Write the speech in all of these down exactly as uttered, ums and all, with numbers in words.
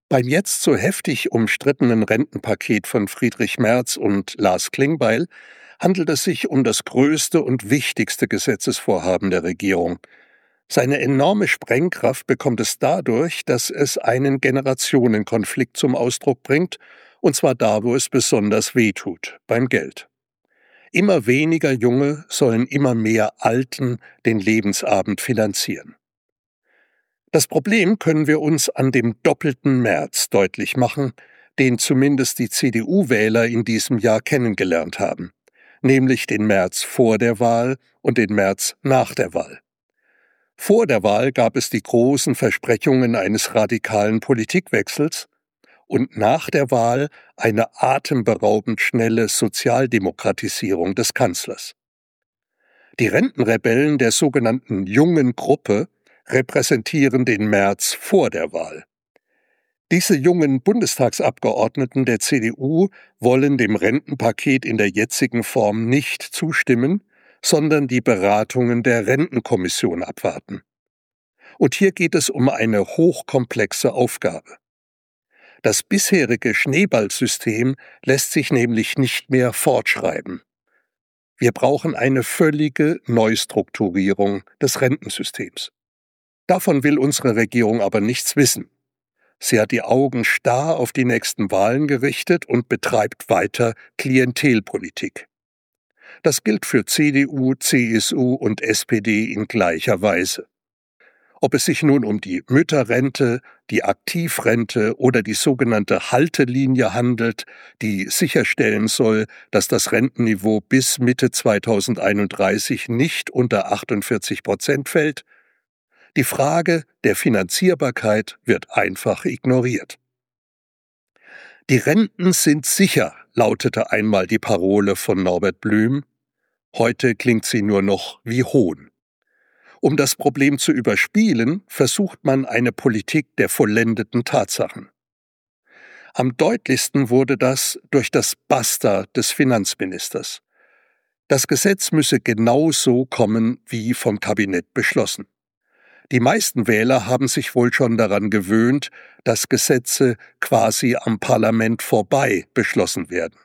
Beim jetzt so heftig umstrittenen Rentenpaket von Friedrich Merz und Lars Klingbeil handelt es sich um das größte und wichtigste Gesetzesvorhaben der Regierung. Seine enorme Sprengkraft bekommt es dadurch, dass es einen Generationenkonflikt zum Ausdruck bringt, und zwar da, wo es besonders wehtut, beim Geld. Immer weniger Junge sollen immer mehr Alten den Lebensabend finanzieren. Das Problem können wir uns an dem doppelten Merz deutlich machen, den zumindest die C D U-Wähler in diesem Jahr kennengelernt haben, nämlich den Merz vor der Wahl und den Merz nach der Wahl. Vor der Wahl gab es die großen Versprechungen eines radikalen Politikwechsels und nach der Wahl eine atemberaubend schnelle Sozialdemokratisierung des Kanzlers. Die Rentenrebellen der sogenannten jungen Gruppe repräsentieren den Merz vor der Wahl. Diese jungen Bundestagsabgeordneten der C D U wollen dem Rentenpaket in der jetzigen Form nicht zustimmen, sondern die Beratungen der Rentenkommission abwarten. Und hier geht es um eine hochkomplexe Aufgabe. Das bisherige Schneeballsystem lässt sich nämlich nicht mehr fortschreiben. Wir brauchen eine völlige Neustrukturierung des Rentensystems. Davon will unsere Regierung aber nichts wissen. Sie hat die Augen starr auf die nächsten Wahlen gerichtet und betreibt weiter Klientelpolitik. Das gilt für C D U, C S U und S P D in gleicher Weise. Ob es sich nun um die Mütterrente, die Aktivrente oder die sogenannte Haltelinie handelt, die sicherstellen soll, dass das Rentenniveau bis Mitte zweitausendeinunddreißig nicht unter achtundvierzig Prozent fällt, die Frage der Finanzierbarkeit wird einfach ignoriert. Die Renten sind sicher, lautete einmal die Parole von Norbert Blüm. Heute klingt sie nur noch wie Hohn. Um das Problem zu überspielen, versucht man eine Politik der vollendeten Tatsachen. Am deutlichsten wurde das durch das Basta des Finanzministers. Das Gesetz müsse genau so kommen, wie vom Kabinett beschlossen. Die meisten Wähler haben sich wohl schon daran gewöhnt, dass Gesetze quasi am Parlament vorbei beschlossen werden.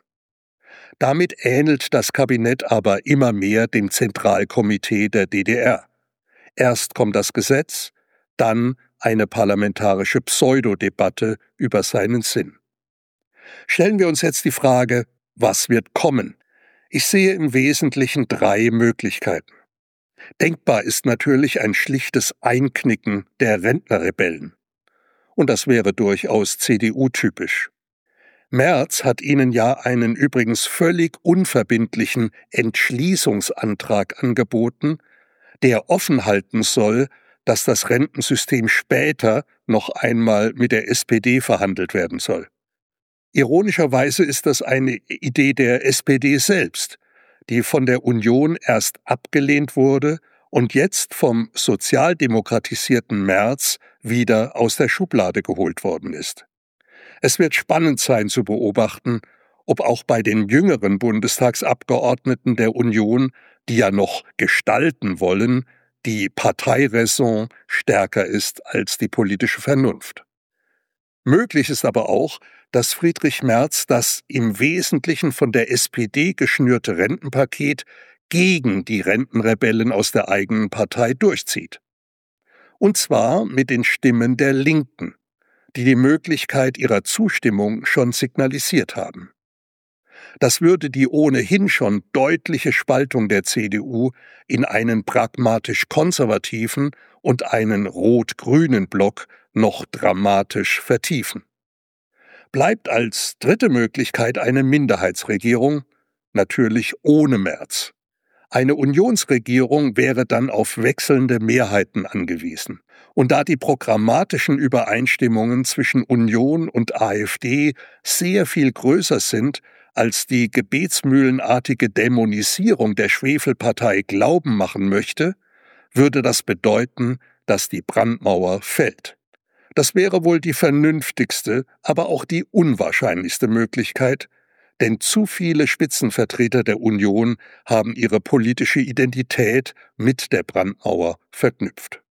Damit ähnelt das Kabinett aber immer mehr dem Zentralkomitee der D D R. Erst kommt das Gesetz, dann eine parlamentarische Pseudodebatte über seinen Sinn. Stellen wir uns jetzt die Frage, was wird kommen? Ich sehe im Wesentlichen drei Möglichkeiten. Denkbar ist natürlich ein schlichtes Einknicken der Rentnerrebellen. Und das wäre durchaus C D U-typisch. Merz hat ihnen ja einen übrigens völlig unverbindlichen Entschließungsantrag angeboten, der offen halten soll, dass das Rentensystem später noch einmal mit der S P D verhandelt werden soll. Ironischerweise ist das eine Idee der S P D selbst, die von der Union erst abgelehnt wurde und jetzt vom sozialdemokratisierten Merz wieder aus der Schublade geholt worden ist. Es wird spannend sein zu beobachten, ob auch bei den jüngeren Bundestagsabgeordneten der Union, die ja noch gestalten wollen, die Parteiräson stärker ist als die politische Vernunft. Möglich ist aber auch, dass Friedrich Merz das im Wesentlichen von der S P D geschnürte Rentenpaket gegen die Rentenrebellen aus der eigenen Partei durchzieht. Und zwar mit den Stimmen der Linken, die die Möglichkeit ihrer Zustimmung schon signalisiert haben. Das würde die ohnehin schon deutliche Spaltung der C D U in einen pragmatisch konservativen und einen rot-grünen Block noch dramatisch vertiefen. Bleibt als dritte Möglichkeit eine Minderheitsregierung, natürlich ohne Merz. Eine Unionsregierung wäre dann auf wechselnde Mehrheiten angewiesen. Und da die programmatischen Übereinstimmungen zwischen Union und AfD sehr viel größer sind, als die gebetsmühlenartige Dämonisierung der Schwefelpartei glauben machen möchte, würde das bedeuten, dass die Brandmauer fällt. Das wäre wohl die vernünftigste, aber auch die unwahrscheinlichste Möglichkeit, denn zu viele Spitzenvertreter der Union haben ihre politische Identität mit der Brandmauer verknüpft.